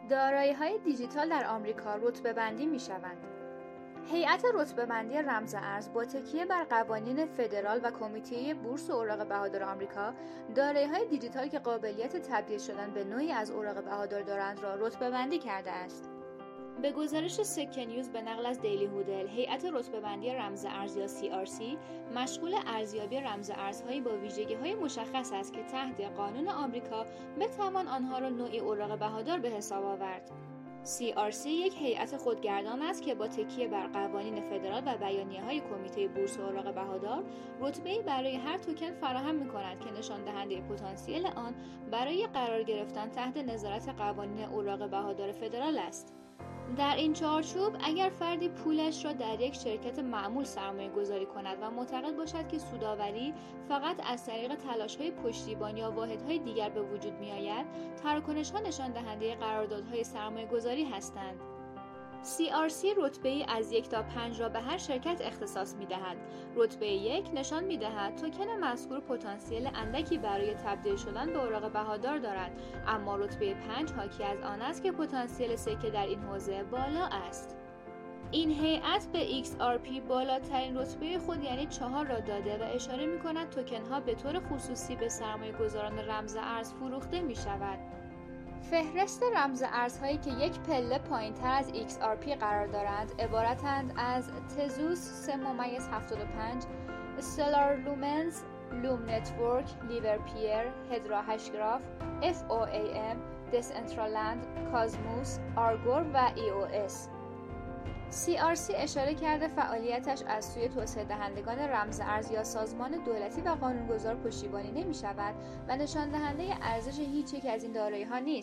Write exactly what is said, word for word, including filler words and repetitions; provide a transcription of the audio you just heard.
دارایی‌های دیجیتال در آمریکا رتبه‌بندی می‌شوند. هیئت رتبه‌بندی رمز ارز با تکیه بر قوانین فدرال و کمیته بورس و اوراق بهادار آمریکا، دارایی‌های دیجیتال که قابلیت تبدیل شدن به نوعی از اوراق بهادار دارند را رتبه‌بندی کرده است. به گزارش سکه نیوز به نقل از دیلی هودل، هیئت رتبه‌بندی رمز ارز یا سی آر سی مشغول ارزیابی رمز ارزهایی با ویژگی‌های مشخص است که تحت قانون آمریکا بتوان آنها را نوعی اوراق بهادار به حساب آورد. سی آر سی یک هیئت خودگردان است که با تکیه بر قوانین فدرال و بیانیه‌های کمیته بورس و اوراق بهادار، رتبه‌ای برای هر توکن فراهم می‌کند که نشان دهنده پتانسیل آن برای قرار گرفتن تحت نظارت قوانین اوراق بهادار فدرال است. در این چارچوب اگر فردی پولش را در یک شرکت معمول سرمایه گذاری کند و معتقد باشد که سودآوری فقط از طریق تلاش‌های پشتیبان یا واحدهای دیگر به وجود می‌آید، تراکنش‌ها نشان دهنده قراردادهای سرمایه گذاری هستند. سی آر سی رتبه‌ای از یک تا پنج را به هر شرکت اختصاص می‌دهد. رتبه یک نشان می‌دهد توکن مذکور پتانسیل اندکی برای تبدیل شدن به اوراق بهادار دارد، اما رتبه پنج حاکی از آن است که پتانسیل سکه در این حوزه بالا است. این هیئت به ایکس آر پی بالاترین رتبه خود یعنی چهار را داده و اشاره می‌کند توکن‌ها به طور خصوصی به سرمایه‌گذاران رمز ارز فروخته می‌شود. فهرست رمز ارزهایی که یک پله پایین‌تر از ایکس آر پی قرار دارند عبارتند از تزوس سه ممیز هفتاد و پنج، استلار لومنز، لوم نتورک، لیورپیر، هدرا هشگراف، اف او ای ام، دسنترالند، کازموس، آرگور و ای او اس. سی آر سی اشاره کرده فعالیتش از سوی توسعه دهندگان رمز ارز یا سازمان دولتی و قانونگذار پشتیبانی نمی شود و نشان دهنده ارزش هیچ یک از این دارایی‌ها نیست.